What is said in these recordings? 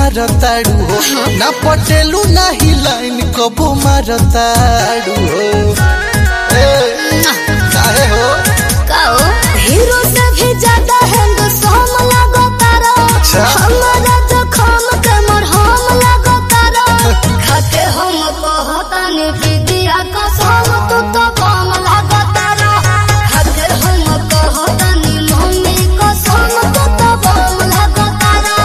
मारताड़ू हो ना पटेलू ना ही लाइन कबो मारताड़ू हो काहे हो हीरो से भी ज्यादा हैंडसम लगो तारा हमारा जखम के मरहम लगो तारा खाते हम कहतानी विद्या कसम तू तो बम लगो तारा खाते हम कहतानी मम्मी कसम तू तो बम लगो तारा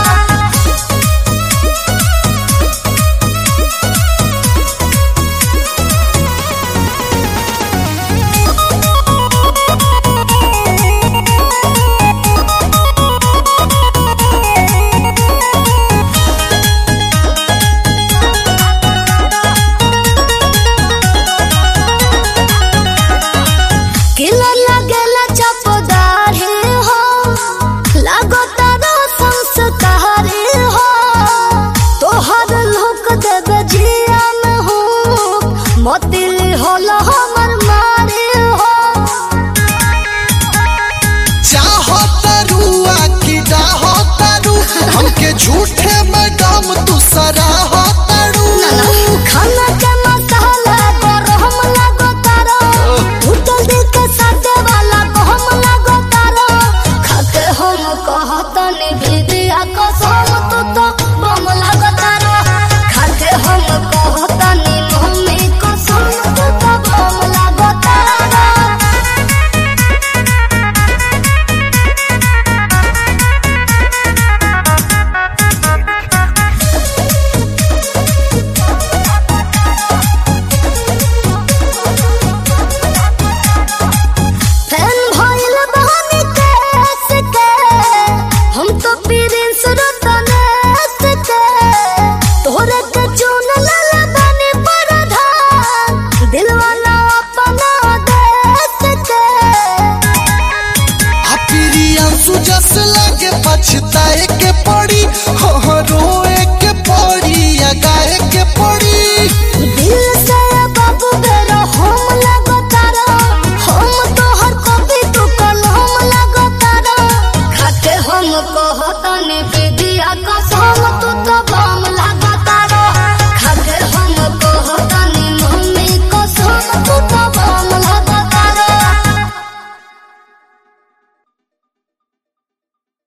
किला लगेला चपदार हो लागो तारा संस्कार हो तोहर लोक देव जिया में हो मोतिल होला हमर माँ